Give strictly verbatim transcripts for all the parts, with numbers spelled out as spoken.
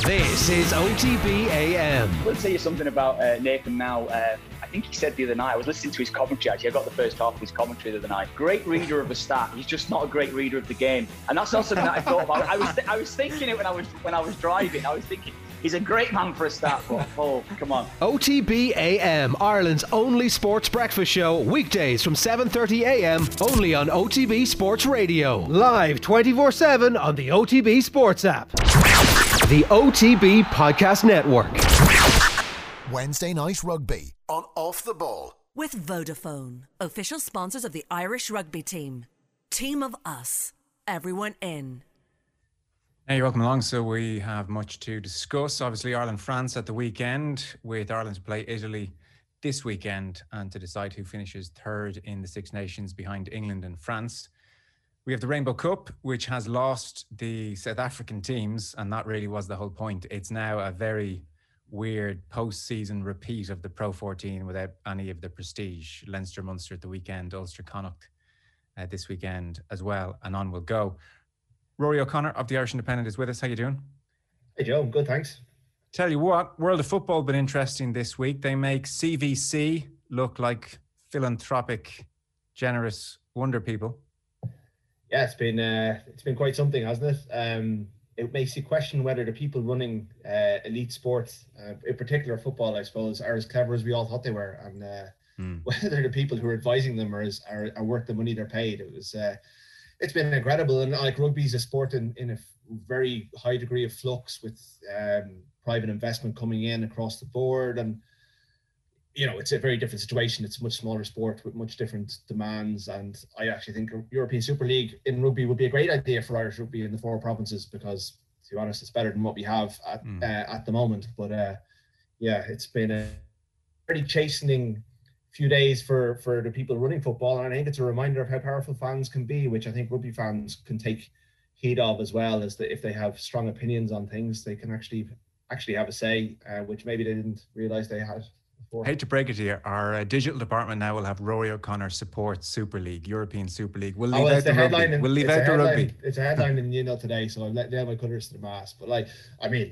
This is O T B A M. I will tell you something about uh, Nathan now. Uh, I think he said the other night, I was listening to his commentary actually, I got the first half of his commentary the other night. Great reader of a stat, he's just not a great reader of the game. And that's not something that I thought about. I was th- I was thinking it when I was when I was driving. I was thinking, he's a great man for a stat, but oh, come on. O T B A M, Ireland's only sports breakfast show, weekdays from seven thirty a m, only on O T B Sports Radio. Live twenty-four seven on the O T B Sports app. The O T B Podcast Network. Wednesday Night Rugby on Off the Ball. With Vodafone, official sponsors of the Irish rugby team. Team of us. Everyone in. Hey, you're welcome along. So we have much to discuss. Obviously, Ireland-France at the weekend, with Ireland to play Italy this weekend and to decide who finishes third in the Six Nations behind England and France. We have the Rainbow Cup, which has lost the South African teams, and that really was the whole point. It's now a very weird post-season repeat of the Pro fourteen without any of the prestige. Leinster, Munster at the weekend, Ulster, Connacht uh, this weekend as well, and on we'll go. Rory O'Connor of the Irish Independent is with us. How you doing? Hey Joe, I'm good, thanks. Tell you what, World of Football been interesting this week. They make C V C look like philanthropic, generous wonder people. Yeah, it's been uh, it's been quite something, hasn't it? Um, it makes you question whether the people running uh, elite sports, uh, in particular football, I suppose, are as clever as we all thought they were, and uh, mm. whether the people who are advising them are, as, are are worth the money they're paid. It was uh, it's been incredible, and like rugby is a sport in, in a very high degree of flux, with um, private investment coming in across the board, and you know, it's a very different situation. It's a much smaller sport with much different demands. And I actually think a European Super League in rugby would be a great idea for Irish rugby in the four provinces, because, to be honest, it's better than what we have at, mm. uh, at the moment. But uh, yeah, it's been a very chastening few days for, for the people running football. And I think it's a reminder of how powerful fans can be, which I think rugby fans can take heed of as well, as that if they have strong opinions on things, they can actually actually have a say, uh, which maybe they didn't realise they had. I hate to break it to you, our uh, digital department now will have Rory O'Connor support Super League, European Super League. We'll leave oh, out the, the rugby. In, we'll leave out the rugby. It's a headline in you know today, so I've let down my colours to the mast. But like, I mean,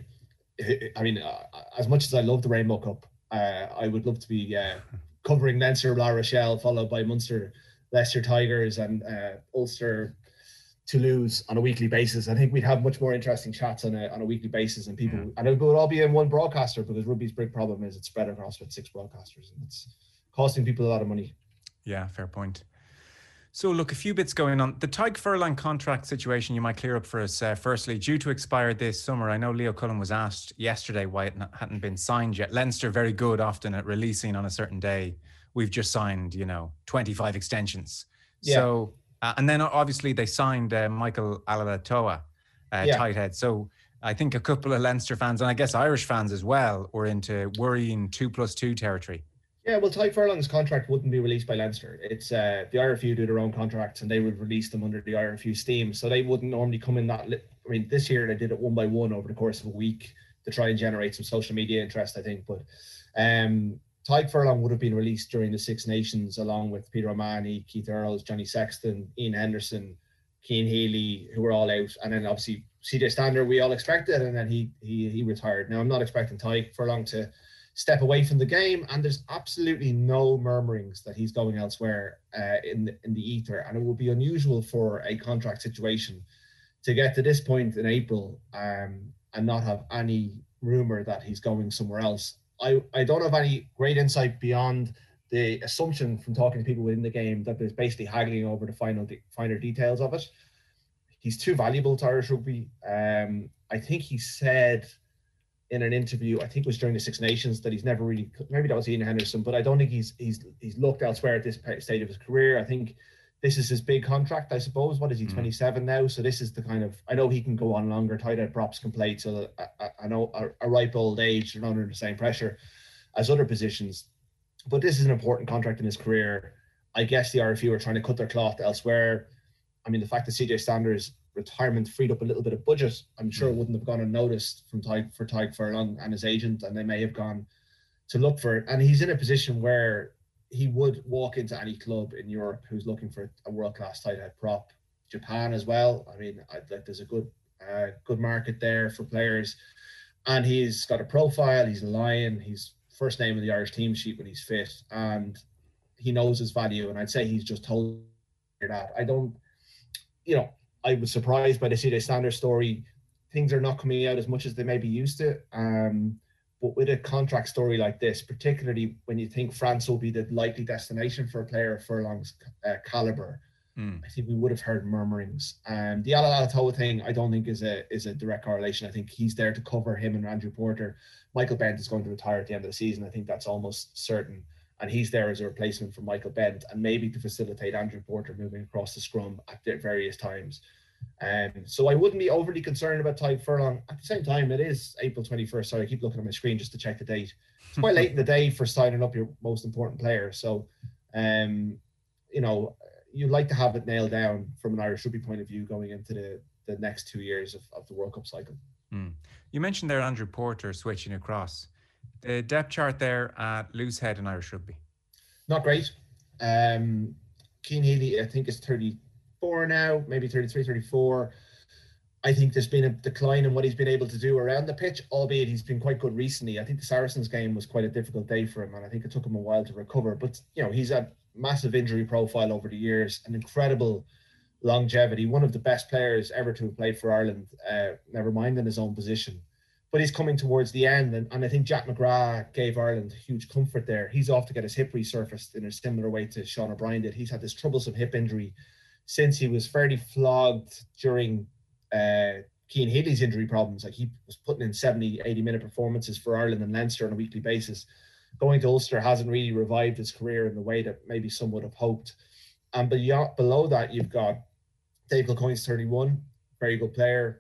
I mean, uh, as much as I love the Rainbow Cup, uh, I would love to be uh, covering Leinster, La Rochelle, followed by Munster, Leicester Tigers, and uh, Ulster, Toulouse on a weekly basis. I think we'd have much more interesting chats on a on a weekly basis, and people, yeah. and it would all be in one broadcaster, because rugby's big problem is it's spread across with six broadcasters, and it's costing people a lot of money. Yeah, fair point. So look, a few bits going on. The Tadhg Furlong contract situation, you might clear up for us. Uh, firstly, due to expire this summer, I know Leo Cullen was asked yesterday why it hadn't been signed yet. Leinster very good often at releasing on a certain day. We've just signed, you know, twenty-five extensions. Yeah. So. Uh, and then obviously they signed uh, Michael Alala-Toa, uh, yeah. tight head. So I think a couple of Leinster fans, and I guess Irish fans as well, were into worrying two plus two territory. Yeah, well, Tadhg Furlong's contract wouldn't be released by Leinster. It's uh, the I R F U do their own contracts, and they would release them under the I R F U steam. So they wouldn't normally come in that. Li- I mean, this year they did it one by one over the course of a week to try and generate some social media interest, I think. But um, Tadhg Furlong would have been released during the Six Nations, along with Peter O'Mahony, Keith Earls, Johnny Sexton, Ian Henderson, Cian Healy, who were all out. And then obviously C J Stander, we all expected, and then he he he retired. Now, I'm not expecting Tadhg Furlong to step away from the game, and there's absolutely no murmurings that he's going elsewhere uh, in, the, in the ether. And it would be unusual for a contract situation to get to this point in April um, and not have any rumour that he's going somewhere else. I, I don't have any great insight beyond the assumption from talking to people within the game that there's basically haggling over the final de- finer details of it. He's too valuable to Irish rugby. Um, I think he said in an interview, I think it was during the Six Nations, that he's never really, maybe that was Ian Henderson, but I don't think he's he's he's looked elsewhere at this stage of his career. I think this is his big contract, I suppose. What is he, twenty-seven now? So this is the kind of, I know he can go on longer, tight end props can play till I, I know a, a ripe old age, they're not under the same pressure as other positions. But this is an important contract in his career. I guess the R F U are trying to cut their cloth elsewhere. I mean, the fact that C J Stander's retirement freed up a little bit of budget, I'm sure it wouldn't have gone unnoticed from Tadhg, for Tadhg Furlong and his agent, and they may have gone to look for it. And he's in a position where he would walk into any club in Europe who's looking for a world-class tight head prop. Japan as well. I mean, I, like, there's a good uh, good market there for players. And he's got a profile. He's a lion. He's first name in the Irish team sheet when he's fit, and he knows his value. And I'd say he's just told that. I don't, you know, I was surprised by the C J Sanders story. Things are not coming out as much as they maybe used to. Um, but with a contract story like this, particularly when you think France will be the likely destination for a player of Furlong's uh, caliber, mm. I think we would have heard murmurings. Um, the Ala Alatoa thing, I don't think is a is a direct correlation. I think he's there to cover him and Andrew Porter. Michael Bent is going to retire at the end of the season. I think that's almost certain. And he's there as a replacement for Michael Bent and maybe to facilitate Andrew Porter moving across the scrum at various times. Um, so I wouldn't be overly concerned about Tadhg Furlong. At the same time, it is April twenty-first. Sorry, I keep looking at my screen just to check the date. It's quite late in the day for signing up your most important player. So, um, you know, you'd like to have it nailed down from an Irish rugby point of view going into the, the next two years of, of the World Cup cycle. Mm. You mentioned there Andrew Porter switching across. The depth chart there at Loosehead in Irish rugby. Not great. Um, Cian Healy, I think, is thirty-four now, maybe thirty-three, thirty-four. I think there's been a decline in what he's been able to do around the pitch, albeit he's been quite good recently. I think the Saracens game was quite a difficult day for him, and I think it took him a while to recover. But, you know, he's a massive injury profile over the years, an incredible longevity, one of the best players ever to have played for Ireland, uh, never mind in his own position. But he's coming towards the end, and, and I think Jack McGrath gave Ireland huge comfort there. He's off to get his hip resurfaced in a similar way to Sean O'Brien did. He's had this troublesome hip injury since he was fairly flogged during uh, Cian Healy's injury problems. Like, he was putting in seventy, eighty minute performances for Ireland and Leinster on a weekly basis. Going to Ulster hasn't really revived his career in the way that maybe some would have hoped. And beyond, below that, you've got Dave Kilcoyne's thirty-one, very good player.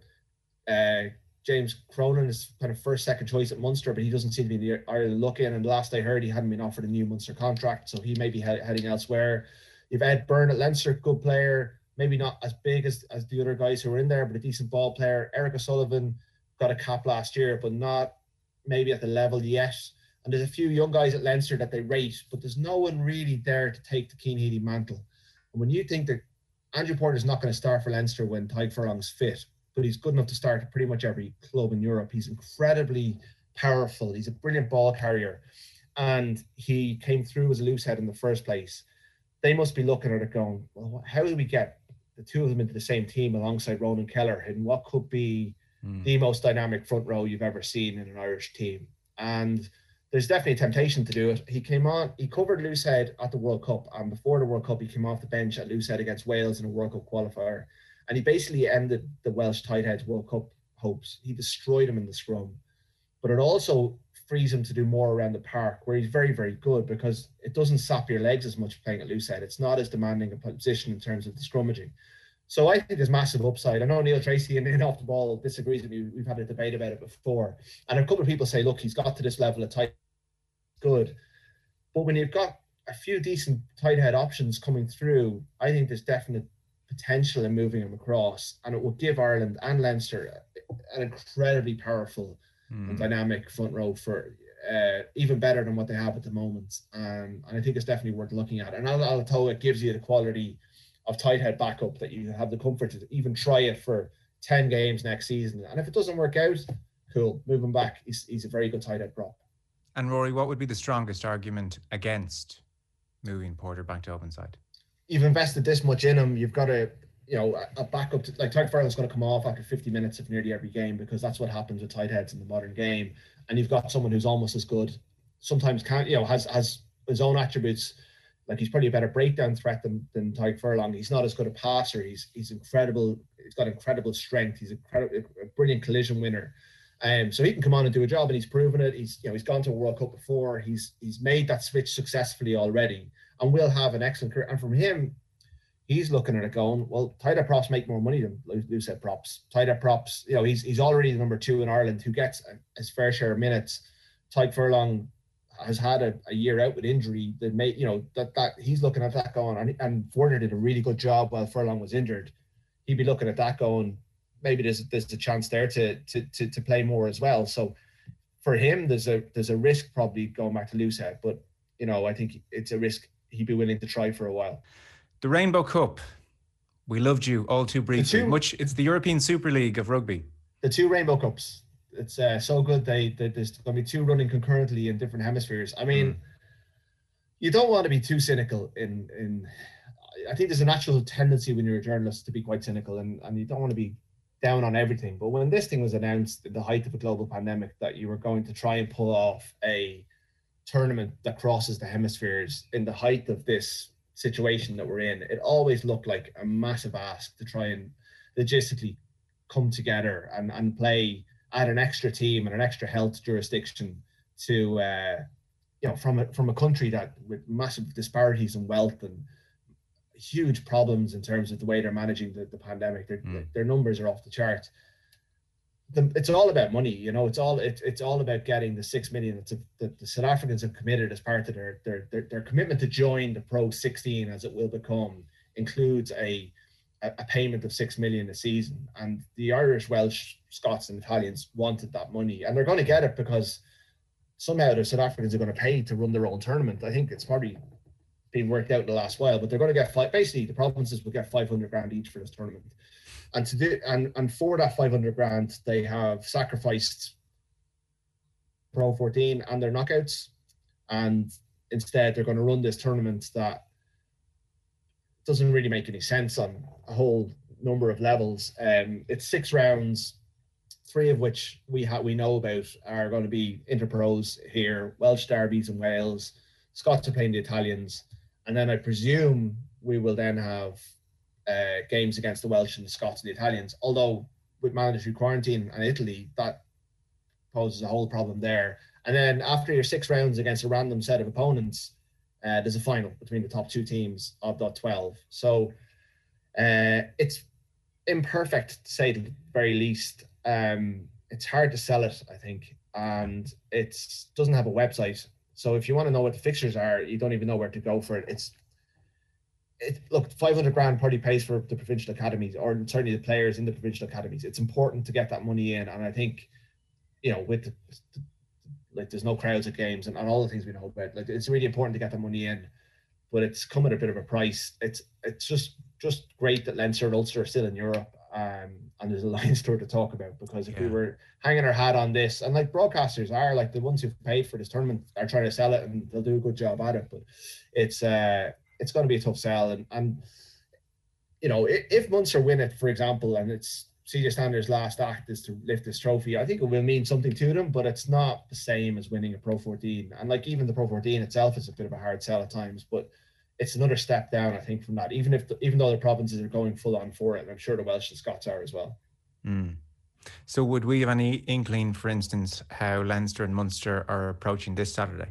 Uh, James Cronin is kind of first, second choice at Munster, but he doesn't seem to be the Ireland look-in. And last I heard, he hadn't been offered a new Munster contract, so he may be he- heading elsewhere. You've Ed Byrne at Leinster, good player, maybe not as big as, as the other guys who were in there, but a decent ball player. Eric O'Sullivan got a cap last year, but not maybe at the level yet. And there's a few young guys at Leinster that they rate, but there's no one really there to take the Cian Healy mantle. And when you think that Andrew Porter is not going to start for Leinster when Tadhg Furlong's fit, but he's good enough to start at pretty much every club in Europe. He's incredibly powerful. He's a brilliant ball carrier. And he came through as a loosehead in the first place. They must be looking at it going, well, how do we get the two of them into the same team alongside Ronan Kelleher in what could be mm. the most dynamic front row you've ever seen in an Irish team? And there's definitely a temptation to do it. He came on, he covered loosehead at the World Cup. And before the World Cup, he came off the bench at loosehead against Wales in a World Cup qualifier. And he basically ended the Welsh tightheads World Cup hopes. He destroyed him in the scrum. But it also frees him to do more around the park, where he's very, very good, because it doesn't sap your legs as much playing at loosehead. It's not as demanding a position in terms of the scrummaging. So I think there's massive upside. I know Neil Tracy in, in Off the Ball disagrees with me. We've had a debate about it before. And a couple of people say, look, he's got to this level of tight, good. But when you've got a few decent tight head options coming through, I think there's definite potential in moving him across, and it will give Ireland and Leinster an incredibly powerful mm. and dynamic front row for uh, even better than what they have at the moment. Um, and I think it's definitely worth looking at. And Ala Alatoa gives you the quality of tight head backup that you have the comfort to even try it for ten games next season. And if it doesn't work out, cool, move him back. He's, he's a very good tight head prop. And Rory, what would be the strongest argument against moving Porter back to open side? You've invested this much in him. You've got a, you know, a backup to, like Tadhg Furlong's going to come off after fifty minutes of nearly every game, because that's what happens with tight heads in the modern game. And you've got someone who's almost as good, sometimes can't, you know, has has his own attributes. Like, he's probably a better breakdown threat than than Tadhg Furlong. He's not as good a passer. He's he's incredible. He's got incredible strength. He's a, a brilliant collision winner. Um, so he can come on and do a job, and he's proven it. He's, you know, he's gone to a World Cup before. He's he's made that switch successfully already, and will have an excellent career. And from him, he's looking at it going, well, tight head props make more money than loose head props. Tight head props, you know, he's he's already the number two in Ireland who gets a, his fair share of minutes. Tadhg Furlong has had a, a year out with injury that made, you know, that that he's looking at that going, and, and Forder did a really good job while Furlong was injured. He'd be looking at that going, maybe there's there's a chance there to to to to play more as well. So for him, there's a there's a risk probably going back to loosehead, but you know, I think it's a risk he'd be willing to try for a while. The Rainbow Cup, we loved you all too briefly. Two, Much it's the European Super League of rugby. The two Rainbow Cups, It's uh, so good they, they there's going to be two running concurrently in different hemispheres. I mean, mm. you don't want to be too cynical in in. I think there's a natural tendency when you're a journalist to be quite cynical, and, and you don't want to be down on everything. But when this thing was announced at the height of a global pandemic that you were going to try and pull off a tournament that crosses the hemispheres in the height of this situation that we're in, it always looked like a massive ask to try and logistically come together and, and play, add an extra team and an extra health jurisdiction to, uh, you know, from a, from a country that with massive disparities in wealth and huge problems in terms of the way they're managing the, the pandemic. Their, mm. their numbers are off the chart. The, it's all about money, you know. It's all it, it's all about getting the six million that the, the South Africans have committed as part of their, their their their commitment to join the Pro sixteen, as it will become, includes a a payment of six million a season. And the Irish, Welsh, Scots, and Italians wanted that money, and they're going to get it because somehow the South Africans are going to pay to run their own tournament. I think it's probably been worked out in the last while, but they're going to get five. Basically, the provinces will get five hundred grand each for this tournament. And to do, and and for that five hundred grand, they have sacrificed Pro fourteen and their knockouts, and instead they're going to run this tournament that doesn't really make any sense on a whole number of levels. Um, it's six rounds, three of which we ha- we know about are going to be interpros here, Welsh derbies in Wales, Scots are playing the Italians, and then I presume we will then have uh, games against the Welsh and the Scots and the Italians, although with mandatory quarantine and Italy, that poses a whole problem there. And then after your six rounds against a random set of opponents, uh, there's a final between the top two teams of that twelve. So uh, it's imperfect, to say the very least. Um, it's hard to sell it, I think, and it doesn't have a website. So if you want to know what the fixtures are, you don't even know where to go for it. It's it look, five hundred grand probably pays for the provincial academies, or certainly the players in the provincial academies. It's important to get that money in, and I think, you know, with the, like there's no crowds at games and, and all the things we know about, like it's really important to get that money in, but it's come at a bit of a price. It's it's just just great that Leinster and Ulster are still in Europe, um, and there's a Lions tour to talk about, because if yeah. we were hanging our hat on this, and like broadcasters are, like the ones who've paid for this tournament are trying to sell it, and they'll do a good job at it, but it's uh it's going to be a tough sell. And, and you know, if, if Munster win it, for example, and it's C J Stander's last act is to lift this trophy, I think it will mean something to them, but it's not the same as winning a Pro fourteen. And like even the Pro fourteen itself is a bit of a hard sell at times, but it's another step down, I think, from that, even if the, even though the provinces are going full on for it, and I'm sure the Welsh and Scots are as well. Mm. So would we have any inkling, for instance, how Leinster and Munster are approaching this Saturday?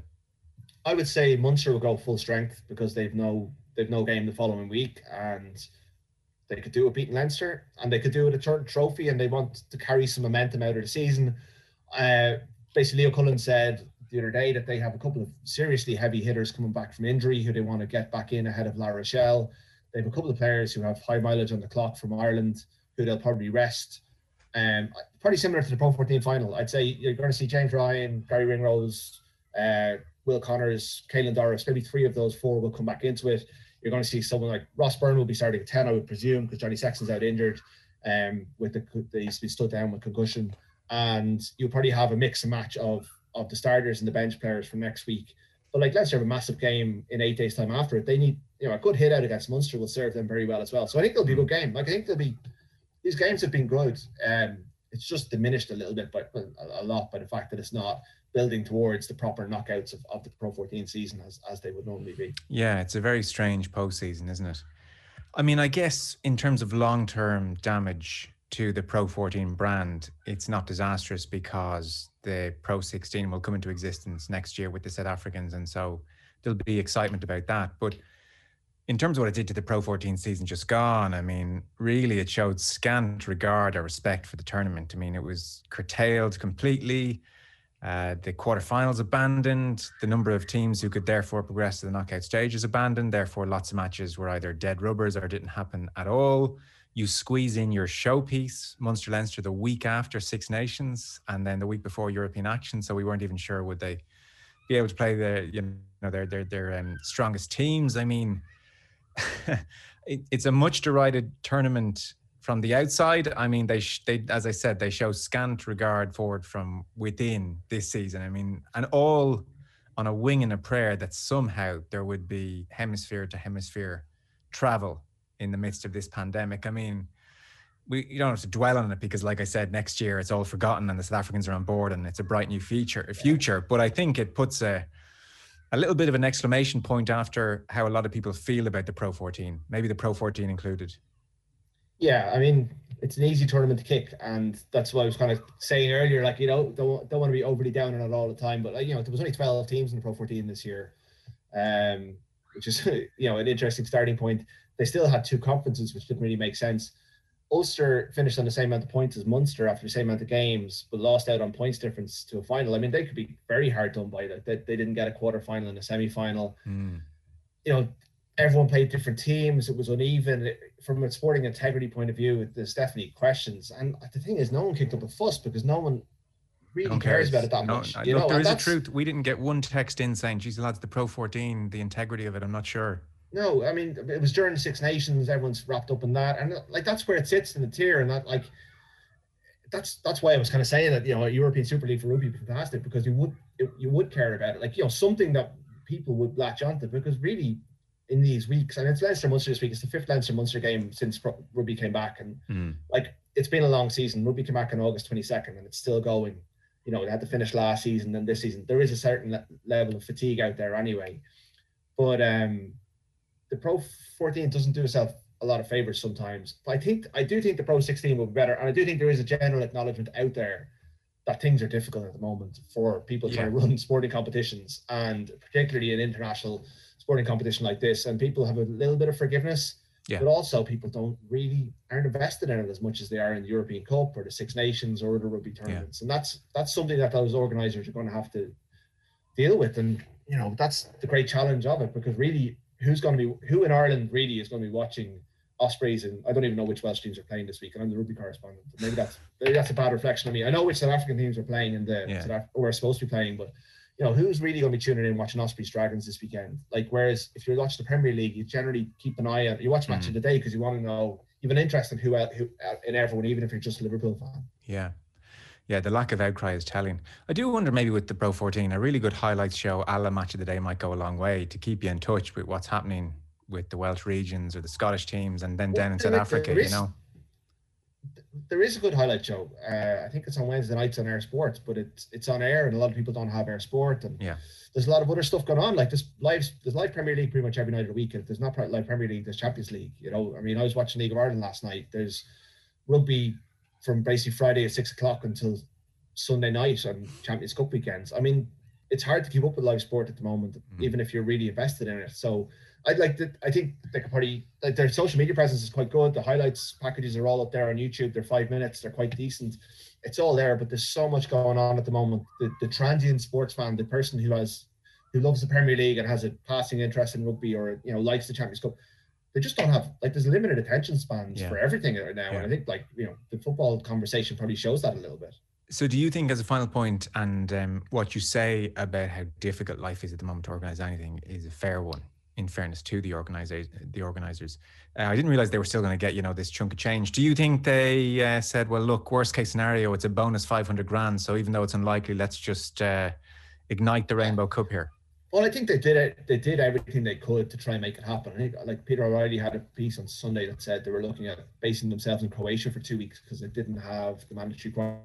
I would say Munster will go full strength, because they've no they've no game the following week, and they could do it beating Leinster, and they could do it a turn trophy, and they want to carry some momentum out of the season. Uh, basically, Leo Cullen said the other day that they have a couple of seriously heavy hitters coming back from injury who they want to get back in ahead of La Rochelle. They have a couple of players who have high mileage on the clock from Ireland who they'll probably rest. Um, pretty similar to the Pro fourteen final. I'd say you're going to see James Ryan, Gary Ringrose, uh, Will Connors, Caelan Doris, maybe three of those four will come back into it. You're going to see someone like Ross Byrne will be starting at ten, I would presume, because Johnny Sexton's out injured, um, with the they used to be stood down with concussion. And you'll probably have a mix and match of of the starters and the bench players from next week. But like, let's have a massive game in eight days' time after it. They need, you know, a good hit out against Munster will serve them very well as well. So I think it'll be a good game. Like I think they'll be, these games have been good. Um, it's just diminished a little bit, by a lot by the fact that it's not building towards the proper knockouts of, of the Pro fourteen season as, as they would normally be. Yeah, it's a very strange postseason, isn't it? I mean, I guess in terms of long-term damage to the Pro fourteen brand, it's not disastrous, because the Pro sixteen will come into existence next year with the South Africans, and so there'll be excitement about that. But in terms of what it did to the Pro fourteen season just gone, I mean, really it showed scant regard or respect for the tournament. I mean, it was curtailed completely. Uh, the quarterfinals abandoned. The number of teams who could therefore progress to the knockout stage is abandoned. Therefore, lots of matches were either dead rubbers or didn't happen at all. You squeeze in your showpiece, Munster Leinster, the week after Six Nations, and then the week before European action. So we weren't even sure would they be able to play their, you know, their their their um, strongest teams. I mean, it, it's a much derided tournament from the outside, I mean, they, sh- they, as I said, they show scant regard for it from within this season. I mean, and all on a wing and a prayer that somehow there would be hemisphere to hemisphere travel in the midst of this pandemic. I mean, we you don't have to dwell on it because, like I said, next year it's all forgotten and the South Africans are on board and it's a bright new future. Future, but I think it puts a a little bit of an exclamation point after how a lot of people feel about the Pro fourteen, maybe the Pro fourteen included. Yeah, I mean, it's an easy tournament to kick, and that's what I was kind of saying earlier. Like, you know, don't don't want to be overly down on it all the time, but like, you know, there was only twelve teams in the Pro fourteen this year, um, which is you know an interesting starting point. They still had two conferences, which didn't really make sense. Ulster finished on the same amount of points as Munster after the same amount of games, but lost out on points difference to a final. I mean, they could be very hard done by that. They, they didn't get a quarter final and a semi final. Mm. You know, everyone played different teams. It was uneven. It, from a sporting integrity point of view, there's definitely questions. And the thing is, no one kicked up a fuss because no one really no cares. cares about it that no, much. You look, know, there is a truth. We didn't get one text in saying, geez, lads, the Pro fourteen, the integrity of it, I'm not sure. No, I mean, it was during the Six Nations. Everyone's wrapped up in that. And like, that's where it sits in the tier. And that, like, that's that's why I was kind of saying that, you know, a European Super League for rugby would be fantastic because you would it, you would care about it. Like, you know, something that people would latch onto because really in these weeks, and it's Leinster Munster this week, it's the fifth Leinster Munster game since rugby came back. And mm. like, it's been a long season. Rugby came back on August twenty-second and it's still going. You know, they had to finish last season and this season. There is a certain le- level of fatigue out there anyway. But, um, the Pro fourteen doesn't do itself a lot of favors sometimes. But I think I do think the Pro sixteen will be better, and I do think there is a general acknowledgement out there that things are difficult at the moment for people yeah. trying to run sporting competitions, and particularly an international sporting competition like this. And people have a little bit of forgiveness, yeah. but also people don't really aren't invested in it as much as they are in the European Cup or the Six Nations or the rugby tournaments. Yeah. And that's that's something that those organisers are going to have to deal with. And you know, that's the great challenge of it, because really, who's going to be who in Ireland really is going to be watching Ospreys? And I don't even know which Welsh teams are playing this week, and I'm the rugby correspondent. Maybe that's maybe that's a bad reflection of me. I know which South African teams are playing in the yeah. South Af- or are supposed to be playing, but you know, who's really going to be tuning in watching Ospreys Dragons this weekend? Like, whereas if you're watching the Premier League, you generally keep an eye on you watch Match mm. of the Day because you want to know, you have an interest in who, who in everyone, even if you're just a Liverpool fan. Yeah. Yeah, the lack of outcry is telling. I do wonder maybe with the Pro fourteen, a really good highlights show a la Match of the Day might go a long way to keep you in touch with what's happening with the Welsh regions or the Scottish teams, and then well, down in South Africa, is, you know. There is a good highlight show. Uh, I think it's on Wednesday nights on Air Sports, but it's it's on air, and a lot of people don't have Air Sport, and yeah. there's a lot of other stuff going on. Like there's live, there's live Premier League pretty much every night of the week. If there's not live Premier League, there's Champions League. You know, I mean, I was watching League of Ireland last night. There's rugby from basically Friday at six o'clock until Sunday night on Champions Cup weekends. I mean, it's hard to keep up with live sport at the moment, mm. even if you're really invested in it. So I'd like to, I think they could probably, like, their social media presence is quite good. The highlights packages are all up there on YouTube. They're five minutes. They're quite decent. It's all there, but there's so much going on at the moment. The, the transient sports fan, the person who has, who loves the Premier League and has a passing interest in rugby, or, you know, likes the Champions Cup, they just don't have, like, there's limited attention spans yeah. for everything right now. Yeah. And I think, like, you know, the football conversation probably shows that a little bit. So do you think, as a final point, and um, what you say about how difficult life is at the moment to organise anything is a fair one, in fairness to the organizer, the organisers? Uh, I didn't realise they were still going to get, you know, this chunk of change. Do you think they uh, said, well, look, worst case scenario, it's a bonus five hundred grand, so even though it's unlikely, let's just uh, ignite the Rainbow Cup here? Well, I think they did it. They did everything they could to try and make it happen. I think, like, Peter O'Reilly had a piece on Sunday that said they were looking at basing themselves in Croatia for two weeks because they didn't have the mandatory quarantine.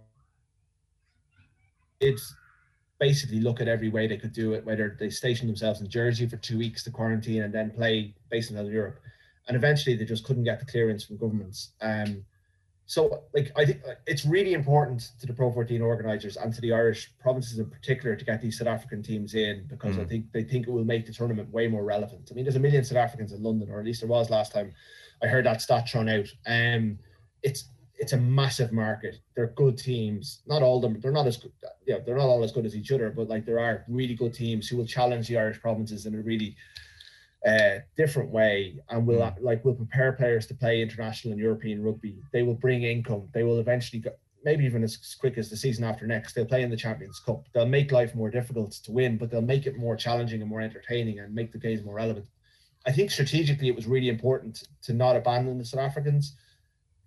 It's basically look at every way they could do it, whether they stationed themselves in Jersey for two weeks to quarantine and then play based in Europe. And eventually they just couldn't get the clearance from governments. Um, so like, I think it's really important to the Pro fourteen organisers and to the Irish provinces in particular to get these South African teams in, because mm. I think they think it will make the tournament way more relevant. I mean, there's a million South Africans in London, or at least there was last time I heard that stat thrown out. Um, it's It's a massive market. They're good teams. Not all of them. They're not as good. Yeah, they're not all as good as each other. But like, there are really good teams who will challenge the Irish provinces in a really uh, different way, and will mm. like will prepare players to play international and European rugby. They will bring income. They will eventually, go, maybe even as quick as the season after next, they'll play in the Champions Cup. They'll make life more difficult to win, but they'll make it more challenging and more entertaining and make the games more relevant. I think strategically it was really important to not abandon the South Africans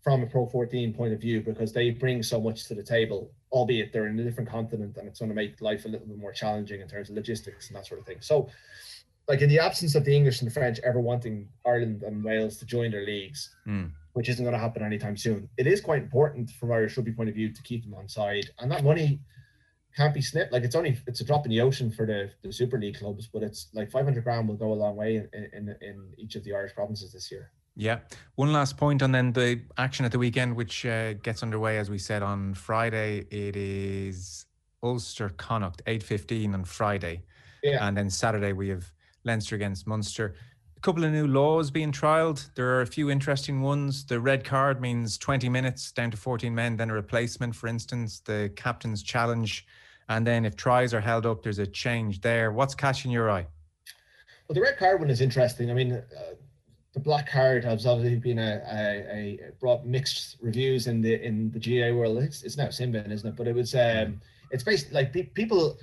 from a Pro fourteen point of view, because they bring so much to the table, albeit they're in a different continent, and it's going to make life a little bit more challenging in terms of logistics and that sort of thing. So, like, in the absence of the English and the French ever wanting Ireland and Wales to join their leagues, mm. which isn't going to happen anytime soon, it is quite important from Irish rugby point of view to keep them on side. And that money can't be snipped. Like, it's only it's a drop in the ocean for the, the Super League clubs, but it's like five hundred grand will go a long way in, in, in each of the Irish provinces this year. Yeah. One last point on then the action at the weekend, which uh, gets underway, as we said, on Friday. It is Ulster Connacht, eight fifteen on Friday. Yeah. And then Saturday we have Leinster against Munster. A couple of new laws being trialled. There are a few interesting ones. The red card means twenty minutes down to fourteen men, then a replacement, for instance, the captain's challenge. And then if tries are held up, there's a change there. What's catching your eye? Well, the red card one is interesting. I mean, uh, the black card has obviously been a, a, a brought mixed reviews in the in the G A A world. It's, it's now Sinbin, isn't it? But it was um, it's basically like pe- people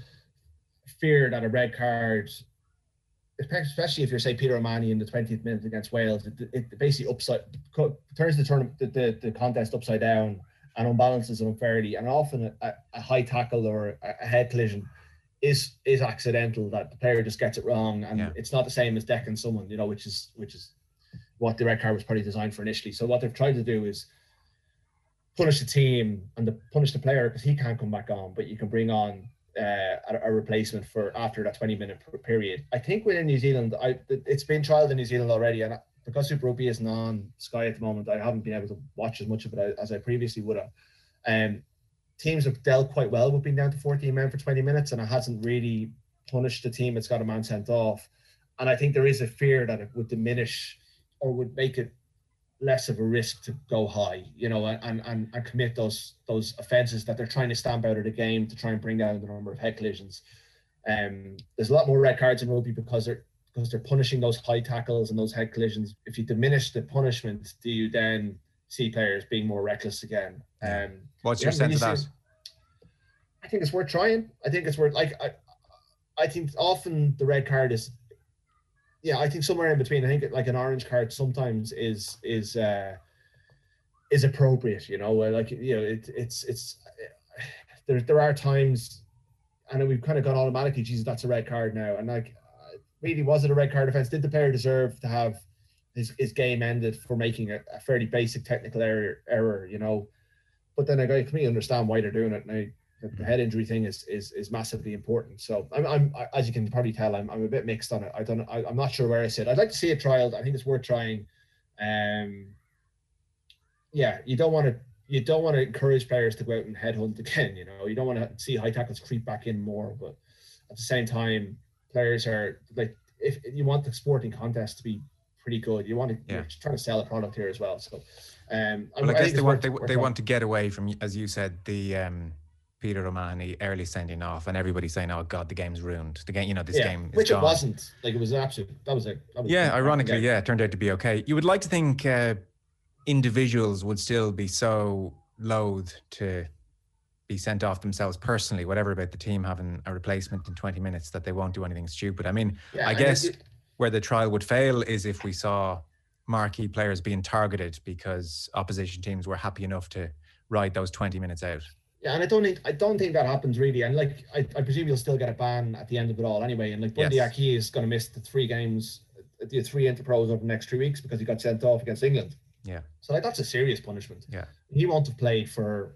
fear that a red card, especially if you're, say, Peter O'Mahony in the twentieth minute against Wales, it, it basically upside turns the tournament the, the, the contest upside down and unbalances it unfairly. And often a, a high tackle or a head collision is is accidental, that the player just gets it wrong, and yeah. it's not the same as decking someone, you know, which is which is what the red card was probably designed for initially. So what they've tried to do is punish the team and the, punish the player because he can't come back on, but you can bring on uh, a, a replacement for after that twenty minute period. I think within New Zealand, I, it's been trialled in New Zealand already, and because Super Rugby isn't on Sky at the moment, I haven't been able to watch as much of it as I previously would have. Um, teams have dealt quite well with being down to fourteen men for twenty minutes, and it hasn't really punished the team that's got a man sent off. And I think there is a fear that it would diminish or would make it less of a risk to go high, you know, and, and, and commit those those offences that they're trying to stamp out of the game to try and bring down the number of head collisions. Um, there's a lot more red cards in rugby because they're because they're punishing those high tackles and those head collisions. If you diminish the punishment, do you then see players being more reckless again? Um, What's your sense really of that? Seen, I think it's worth trying. I think it's worth, like, I, I think often the red card is, yeah, I think somewhere in between. I think like an orange card sometimes is is uh, is appropriate. You know, like you know, it, it's it's there. There are times, and we've kind of gone automatically. Jesus, that's a red card now. And like, really, was it a red card offense? Did the player deserve to have his, his game ended for making a, a fairly basic technical error? Error, you know. But then I completely understand why they're doing it. And I, the head injury thing is is is massively important. So I'm, I'm as you can probably tell, I'm I'm a bit mixed on it. I don't I, I'm not sure where I sit. I'd like to see it trialed. I think it's worth trying. Um, yeah, you don't want to you don't want to encourage players to go out and headhunt again. You know, you don't want to see high tackles creep back in more. But at the same time, players are like, if you want the sporting contest to be pretty good, you want to yeah. you're trying to sell a product here as well. So, um, well, I, I guess they want worth, they, they want to get away from, as you said, the um. Peter O'Mahony early sending off, and everybody saying, "Oh God, the game's ruined." The game, you know, this yeah, game is which gone. It wasn't. Like, it was an absolute. That was a. That was yeah, a, ironically, yeah, it turned out to be okay. You would like to think uh, individuals would still be so loath to be sent off themselves personally, whatever about the team having a replacement in twenty minutes, that they won't do anything stupid. I mean, yeah, I guess it, where the trial would fail is if we saw marquee players being targeted because opposition teams were happy enough to ride those twenty minutes out. Yeah, and I don't think I don't think that happens really. And like, I, I presume you'll still get a ban at the end of it all anyway. And like, Bundy yes. Aki is going to miss the three games, the three interpros over the next three weeks because he got sent off against England. Yeah. So like, that's a serious punishment. Yeah. He won't have played for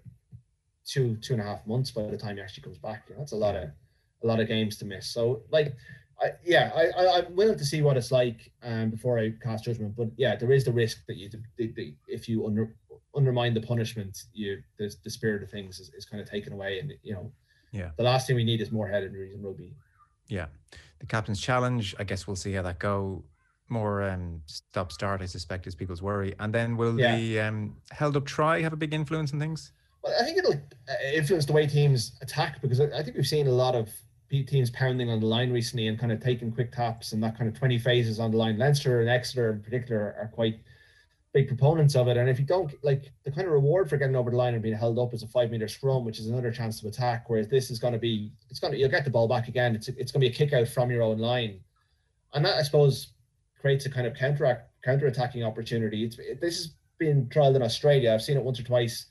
two two and a half months by the time he actually comes back. That's a lot of a lot of games to miss. So like, I, yeah, I, I I'm willing to see what it's like um before I cast judgment. But yeah, there is the risk that you the, the, if you under. undermine the punishment, you the, the spirit of things is, is kind of taken away. And you know, yeah, the last thing we need is more head injuries in rugby. Yeah, the captain's challenge, I guess we'll see how that go. More um stop start, I suspect, is people's worry. And then will yeah. the um held up try have a big influence on things? Well, I think it'll influence the way teams attack, because I think we've seen a lot of teams pounding on the line recently and kind of taking quick taps and that kind of twenty phases on the line. Leinster and Exeter in particular are quite big proponents of it. And if you don't, like, the kind of reward for getting over the line and being held up is a five meter scrum, which is another chance to attack, whereas this is going to be, it's going to, you'll get the ball back again. It's it's going to be a kick out from your own line. And that, I suppose, creates a kind of counter counter attacking opportunity. It's it, this is been trialled in Australia. I've seen it once or twice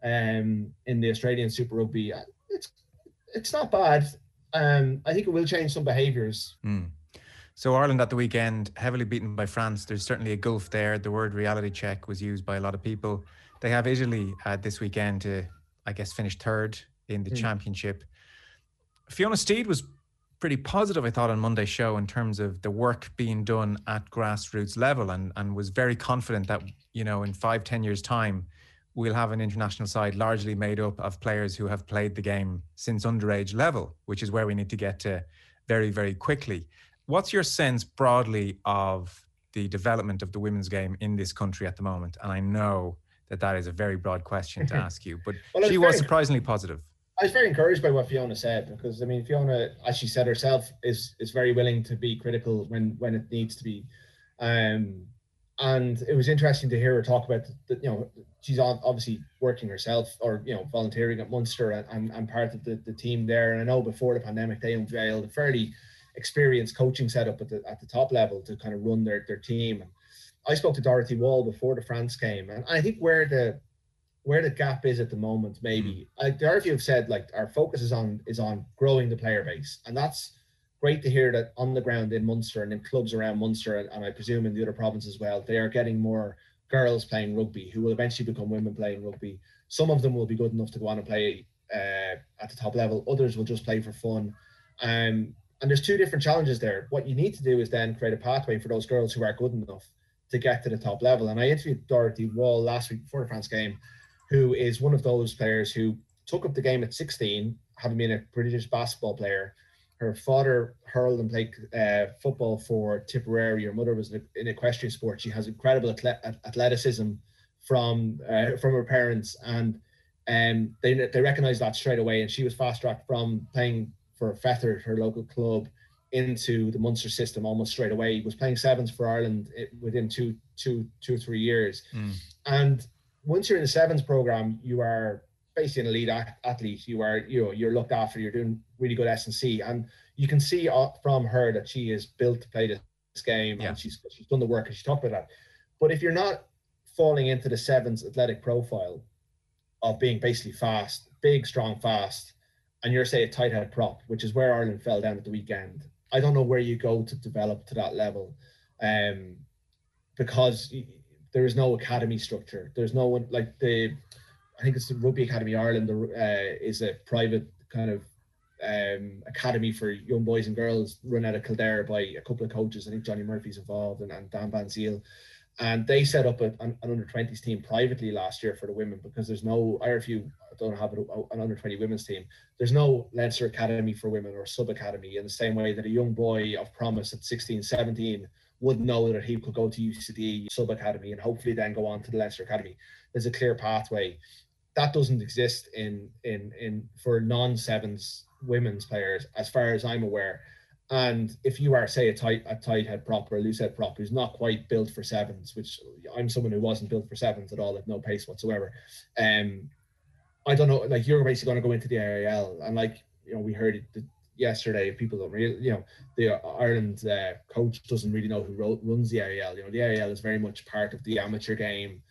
um, in the Australian Super Rugby. It's it's not bad. Um, I think it will change some behaviours. Mm. So Ireland at the weekend, heavily beaten by France. There's certainly a gulf there. The word reality check was used by a lot of people. They have Italy uh, this weekend to, I guess, finish third in the mm. championship. Fiona Steed was pretty positive, I thought, on Monday's show in terms of the work being done at grassroots level, and, and was very confident that, you know, in five, ten years' time, we'll have an international side largely made up of players who have played the game since underage level, which is where we need to get to very, very quickly. What's your sense broadly of the development of the women's game in this country at the moment? And I know that that is a very broad question to ask you, but well, she was surprisingly positive. I was very encouraged by what Fiona said, because I mean, Fiona, as she said herself, is is very willing to be critical when when it needs to be. Um, and it was interesting to hear her talk about the, you know, she's obviously working herself, or you know, volunteering at Munster and, and, and part of the, the team there. And I know before the pandemic they unveiled a fairly experienced coaching setup at the at the top level to kind of run their their team. And I spoke to Dorothy Wall before the France game, and I think where the where the gap is at the moment, maybe like the R F U have said, like our focus is on is on growing the player base, and that's great to hear that on the ground in Munster and in clubs around Munster, and, and I presume in the other provinces as well, they are getting more girls playing rugby who will eventually become women playing rugby. Some of them will be good enough to go on and play uh, at the top level. Others will just play for fun. Um, and there's two different challenges there. What you need to do is then create a pathway for those girls who are good enough to get to the top level. And I interviewed Dorothy Wall last week before the France game, who is one of those players who took up the game at sixteen, having been a British basketball player. Her father hurled and played uh, football for Tipperary. Her mother was in, in equestrian sport. She has incredible athleticism from uh, from her parents, and um, they they recognised that straight away. And she was fast-tracked from playing for Fethard, her local club, into the Munster system almost straight away. Was playing sevens for Ireland within two, two, two or three years. Mm. And once you're in the sevens program, you are basically an elite athlete. You are, you know, you're looked after. You're doing really good S and C, and you can see from her that she is built to play this game, yeah. and she's she's done the work, and she talked about that. But if you're not falling into the sevens athletic profile of being basically fast, big, strong, fast, and you're say a tight head prop, which is where Ireland fell down at the weekend, I don't know where you go to develop to that level, um, because there is no academy structure. There's no one like the, I think it's the Rugby Academy Ireland uh, is a private kind of um, academy for young boys and girls run out of Kildare by a couple of coaches. I think Johnny Murphy's involved and, and Dan Van Ziel. And they set up a, an, an under twenties team privately last year for the women, because there's no, I R F U don't have an under twenty women's team. There's no Leinster Academy for women or sub academy, in the same way that a young boy of promise at sixteen, seventeen would know that he could go to U C D sub academy and hopefully then go on to the Leinster Academy. There's a clear pathway. That doesn't exist in in in for non-sevens women's players, as far as I'm aware. And if you are, say, a tight a tight head prop or a loose head prop who's not quite built for sevens, which I'm someone who wasn't built for sevens at all, at no pace whatsoever. Um, I don't know, like you're basically going to go into the A I L, and like you know, we heard it yesterday. People don't really, you know, the Ireland uh, coach doesn't really know who ro- runs the A I L. You know, the A I L is very much part of the amateur game,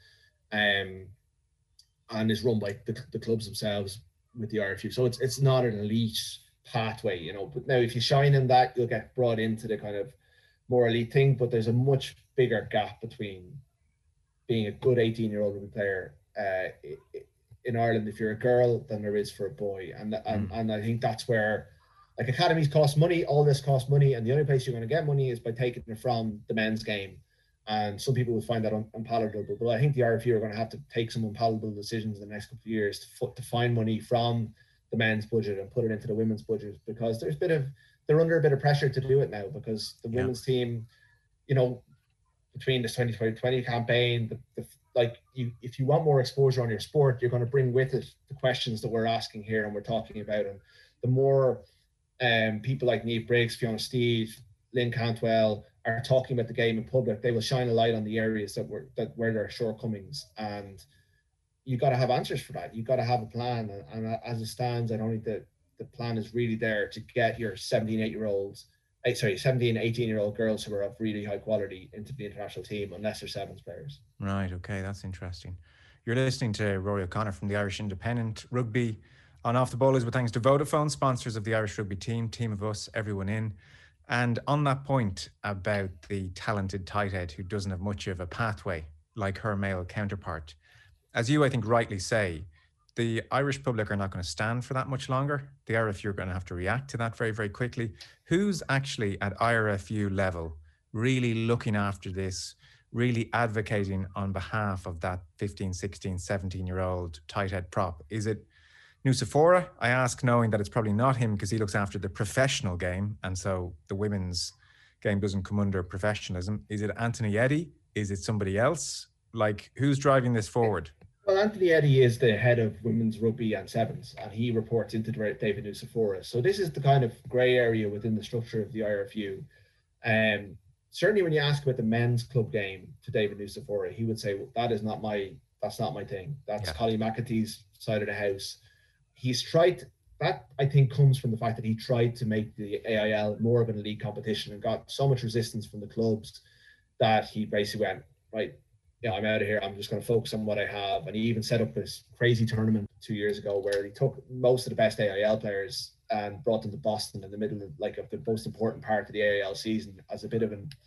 um, and is run by the, the clubs themselves with the R F U. So it's it's not an elite pathway, you know. But now, if you shine in that, you'll get brought into the kind of more elite thing. But there's a much bigger gap between being a good eighteen-year-old rugby player uh, in Ireland if you're a girl than there is for a boy, and and, mm. and I think that's where, like, academies cost money. All this costs money, and the only place you're going to get money is by taking it from the men's game. And some people will find that un- unpalatable. But I think the R F U are going to have to take some unpalatable decisions in the next couple of years to, f- to find money from the men's budget and put it into the women's budget, because there's a bit of they're under a bit of pressure to do it now, because the yeah. women's team, you know, between the twenty twenty campaign, the, the like you if you want more exposure on your sport, you're going to bring with it the questions that we're asking here and we're talking about. And the more um, people like Niamh Briggs, Fiona Steed, Lynn Cantwell are talking about the game in public, they will shine a light on the areas that were that where there are shortcomings, and you got to have answers for that. You got to have a plan, and, and as it stands, I don't think that the plan is really there to get your seventeen, eight year olds eh, sorry, seventeen, eighteen year old girls who are of really high quality into the international team unless they're sevens players. Right, okay, that's interesting. You're listening to Rory O'Connor from the Irish Independent. Rugby on Off the Ball is with thanks to Vodafone, sponsors of the Irish Rugby team, Team of Us, everyone in. And on that point about the talented tight head who doesn't have much of a pathway like her male counterpart, as you, I think, rightly say, the Irish public are not going to stand for that much longer. The I R F U are going to have to react to that very, very quickly. Who's actually at I R F U level really looking after this, really advocating on behalf of that fifteen, sixteen, seventeen-year-old tight head prop? Is it Nusafora? I ask knowing that it's probably not him because he looks after the professional game, and so the women's game doesn't come under professionalism. Is it Anthony Eddy? Is it somebody else? Like, who's driving this forward? Well, Anthony Eddy is the head of women's rugby and sevens, and he reports into David Nusafora. So this is the kind of grey area within the structure of the I R F U. Um, certainly when you ask about the men's club game to David Nusafora, he would say, well, that is not my, that's not my thing. That's yeah. Colleen McAtee's side of the house. He's tried, that I think comes from the fact that he tried to make the A I L more of an elite competition and got so much resistance from the clubs that he basically went, right, yeah, I'm out of here. I'm just going to focus on what I have. And he even set up this crazy tournament two years ago where he took most of the best A I L players and brought them to Boston in the middle of like of the most important part of the A I L season as a bit of an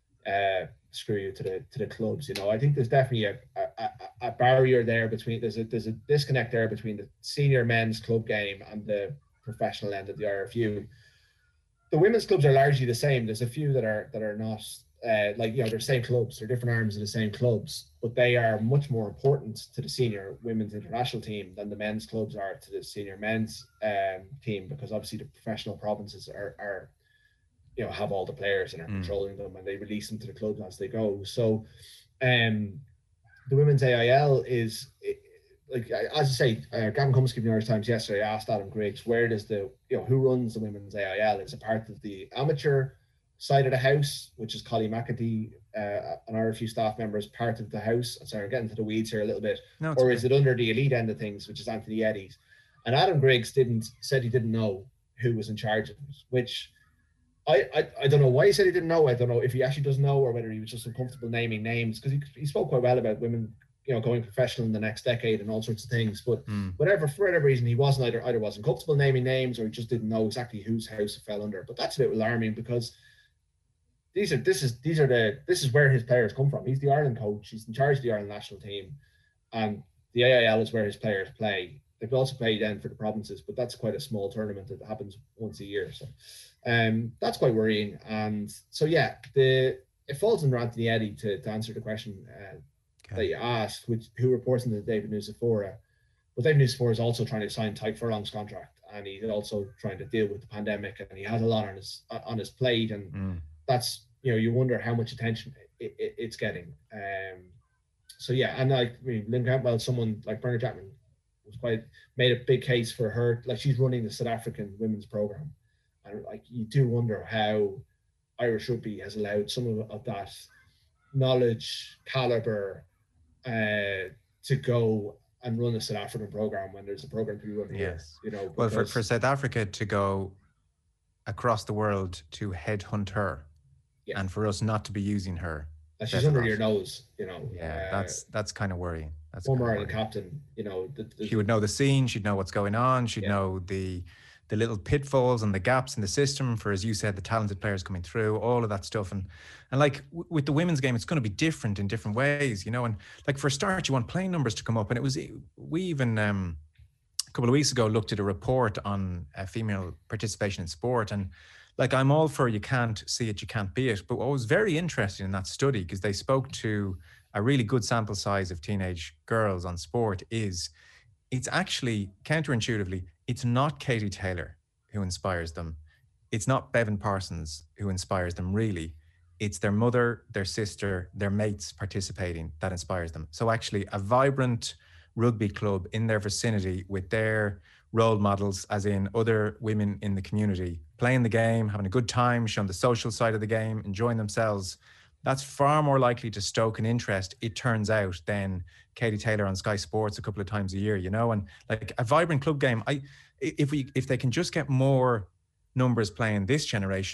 uh, screw you to the to the clubs. You know, I think there's definitely a, a, a barrier there between there's a there's a disconnect there between the senior men's club game and the professional end of the I R F U. The women's clubs are largely the same. There's a few that are that are not. Uh, like, you know, they're same clubs, they're different arms of the same clubs, but they are much more important to the senior women's international team than the men's clubs are to the senior men's um, team, because obviously the professional provinces are, are, you know, have all the players and are mm. controlling them, and they release them to the clubs as they go. So um, the women's A I L is, like, as I say, uh, Gavin Cummiskey from the Irish Times yesterday asked Adam Griggs, where does the, you know, who runs the women's A I L? Is it part of the amateur side of the house, which is Colleen McAtee, uh, an I R F U staff member, is part of the house? Sorry, I'm getting to the weeds here a little bit. No, or okay. Is it under the elite end of things, which is Anthony Eddy's? And Adam Griggs didn't said he didn't know who was in charge of it, which I, I I don't know why he said he didn't know. I don't know if he actually does know or whether he was just uncomfortable naming names, because he, he spoke quite well about women, you know, going professional in the next decade and all sorts of things. But mm. whatever, for whatever reason, he wasn't either either wasn't comfortable naming names, or he just didn't know exactly whose house it fell under. But that's a bit alarming, because These are this is these are the this is where his players come from. He's the Ireland coach. He's in charge of the Ireland national team, and the A I L is where his players play. They've also played then for the provinces, but that's quite a small tournament that happens once a year. So, um, that's quite worrying. And so, yeah, the it falls under Anthony Eddy to, to answer the question uh, okay. that you asked, which who reports into David Nusafora. But David Nusafora is also trying to sign Tadhg Furlong's contract, and he's also trying to deal with the pandemic, and he has a lot on his on his plate, and. Mm. That's, you know, you wonder how much attention it, it, it's getting. Um, so yeah, and like, I mean, Lynn Campbell, someone like Bernard Chapman was quite made a big case for her. Like, she's running the South African women's program, and like, you do wonder how Irish rugby has allowed some of, of that knowledge caliber uh, to go and run a South African program when there's a program to be run here. Yes, you know. Well, for for South Africa to go across the world to headhunt her. Yeah. And for us not to be using her, and she's under your nose, you know. Yeah, uh, that's that's kind of worrying. That's former Ireland captain, you know. The, the, she would know the scene. She'd know what's going on. She'd yeah. know the the little pitfalls and the gaps in the system for, as you said, the talented players coming through, all of that stuff. And and like w- with the women's game, it's going to be different in different ways, you know. And like, for a start, you want playing numbers to come up. And it was we even um, a couple of weeks ago looked at a report on uh, female participation in sport, and. Like, I'm all for you can't see it, you can't be it. But what was very interesting in that study, because they spoke to a really good sample size of teenage girls on sport, is it's actually, counterintuitively, it's not Katie Taylor who inspires them. It's not Bevan Parsons who inspires them, really. It's their mother, their sister, their mates participating that inspires them. So actually, a vibrant rugby club in their vicinity with their role models, as in other women in the community, playing the game, having a good time, showing the social side of the game, enjoying themselves, that's far more likely to stoke an interest, it turns out, than Katie Taylor on Sky Sports a couple of times a year, you know. And like, a vibrant club game, I if we if they can just get more numbers playing this generation,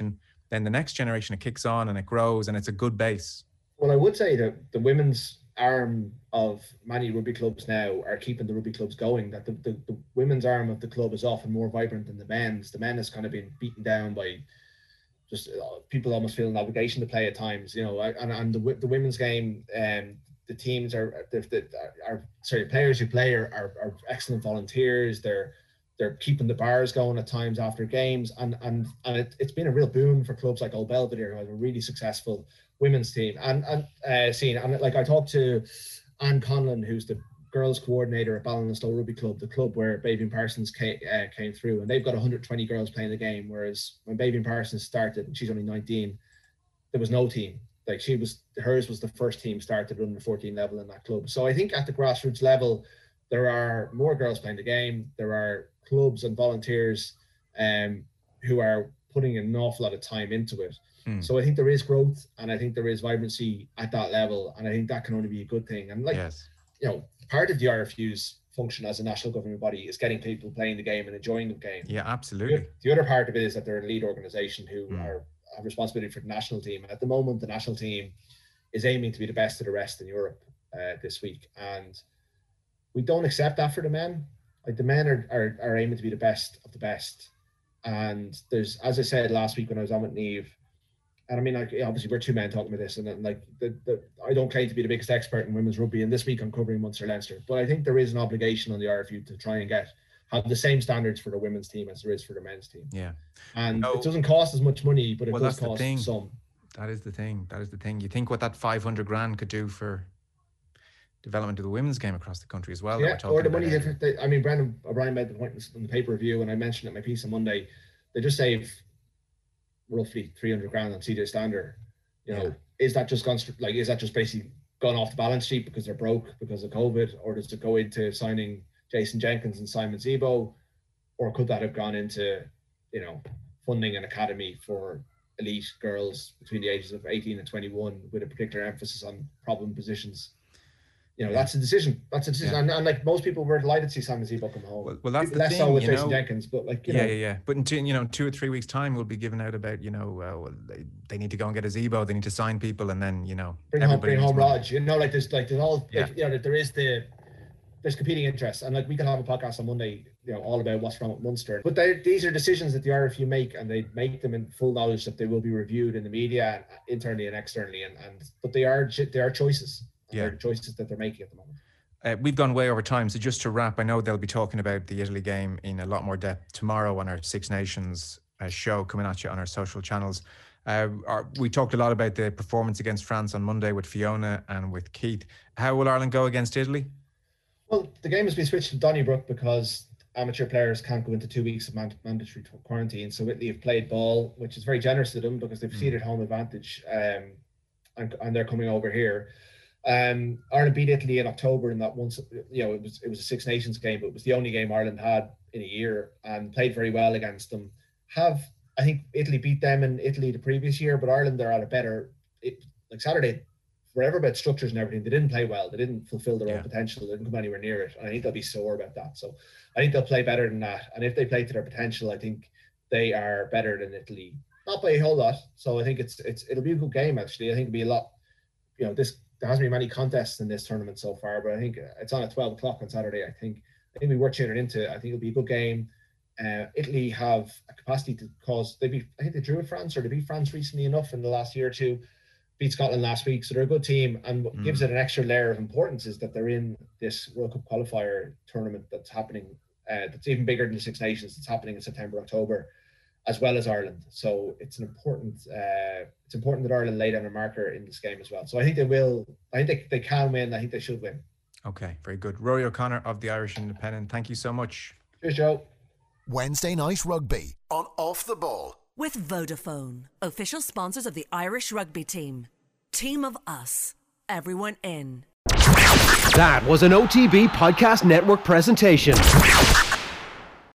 then the next generation, it kicks on and it grows and it's a good base. Well, I would say that the women's arm of many rugby clubs now are keeping the rugby clubs going, that the, the, the women's arm of the club is often more vibrant than the men's. The men has kind of been beaten down by just uh, people almost feel an obligation to play at times, you know, and, and the, the women's game, um, the teams are, the, the, are sorry, players who play are, are, are excellent volunteers. They're they're keeping the bars going at times after games, and and and it, it's been a real boon for clubs like Old Belvedere, who have a really successful women's team and and uh, scene. And like I talked to Anne Conlon, who's the girls coordinator at Ballinasloe Rugby Club, the club where Bavian Parsons came, uh, came through, and they've got one hundred twenty girls playing the game. Whereas when Bavian Parsons started, and she's only nineteen, there was no team. Like she was, hers was the first team started under fourteen level in that club. So I think at the grassroots level, there are more girls playing the game. There are clubs and volunteers um, who are putting an awful lot of time into it. Mm. So I think there is growth, and I think there is vibrancy at that level, and I think that can only be a good thing. And like, yes. you know, part of the I R F U's function as a national governing body is getting people playing the game and enjoying the game. Yeah, absolutely. The, the other part of it is that they're a lead organisation who mm. are have responsibility for the national team. And at the moment, the national team is aiming to be the best of the rest in Europe uh, this week, and we don't accept that for the men. Like the men are, are are aiming to be the best of the best, and there's, as I said last week when I was on with Niamh, and I mean, like, obviously we're two men talking about this, and, and like the, the I don't claim to be the biggest expert in women's rugby, and this week I'm covering Munster Leinster, but I think there is an obligation on the I R F U to try and get have the same standards for the women's team as there is for the men's team. Yeah, and no. it doesn't cost as much money, but it well, does that's cost the thing. some. That is the thing. That is the thing. You think what that five hundred grand could do for development of the women's game across the country as well. Yeah, or the money that they, I mean, Brendan O'Brien made the point in the paper review, and I mentioned it in my piece on Monday. They just save roughly three hundred grand on C J Stander. You know, yeah. is that just gone like is that just basically gone off the balance sheet because they're broke because of COVID, or does it go into signing Jason Jenkins and Simon Zebo, or could that have gone into, you know, funding an academy for elite girls between the ages of eighteen and twenty-one with a particular emphasis on problem positions? You know, that's a decision. That's a decision. Yeah. And, and like most people were delighted to see Simon Zebo come home. Well, well that's the less thing, so with you Jason know, Jenkins, but like, you yeah, know. yeah, yeah. But in two, you know, two or three weeks' time, we'll be giving out about, you know, uh, well, they, they need to go and get a Zebo. They need to sign people, and then, you know, bring home, bring home Raj. You know, like there's like there's all, yeah. like, you know, there is the there's competing interests, and like we can have a podcast on Monday, you know, all about what's wrong with Munster. But these are decisions that the I R F U make, and they make them in full knowledge that they will be reviewed in the media, internally and externally, and and but they are they are choices. Yeah, they're choices that they're making at the moment. Uh, we've gone way over time, so just to wrap, I know they'll be talking about the Italy game in a lot more depth tomorrow on our Six Nations uh, show coming at you on our social channels. Uh, our, we talked a lot about the performance against France on Monday with Fiona and with Keith. How will Ireland go against Italy? Well, the game has been switched to Donnybrook because amateur players can't go into two weeks of man- mandatory quarantine. So Italy have played ball, which is very generous to them because they've mm. ceded home advantage, um, and, and they're coming over here. Um, Ireland beat Italy in October in that once, you know, it was it was a Six Nations game, but it was the only game Ireland had in a year, and played very well against them. Have I think Italy beat them in Italy the previous year, but Ireland are at a better, it, like Saturday, whatever about structures and everything, they didn't play well. They didn't fulfill their yeah. own potential. They didn't come anywhere near it. And I think they'll be sore about that. So I think they'll play better than that. And if they play to their potential, I think they are better than Italy, not by a whole lot. So I think it's it's it'll be a good game actually. I think it'll be a lot, you know, this. There hasn't been many contests in this tournament so far, but I think it's on at twelve o'clock on Saturday. I think I think we were tuning into it. I think it'll be a good game. Uh, Italy have a capacity to cause. They beat. I think they drew with France, or they beat France recently enough in the last year or two. Beat Scotland last week, so they're a good team. And what mm. gives it an extra layer of importance is that they're in this World Cup qualifier tournament that's happening. Uh, that's even bigger than the Six Nations. It's happening in September, October, as well as Ireland. So it's an important. Uh, it's important that Ireland lay down a marker in this game as well. So I think they will. I think they, they can win. I think they should win. Okay, very good. Rory O'Connor of the Irish Independent. Thank you so much. Cheers, Joe. Wednesday Night Rugby on Off the Ball. With Vodafone, official sponsors of the Irish rugby team. Team of us. Everyone in. That was an O T B Podcast Network presentation.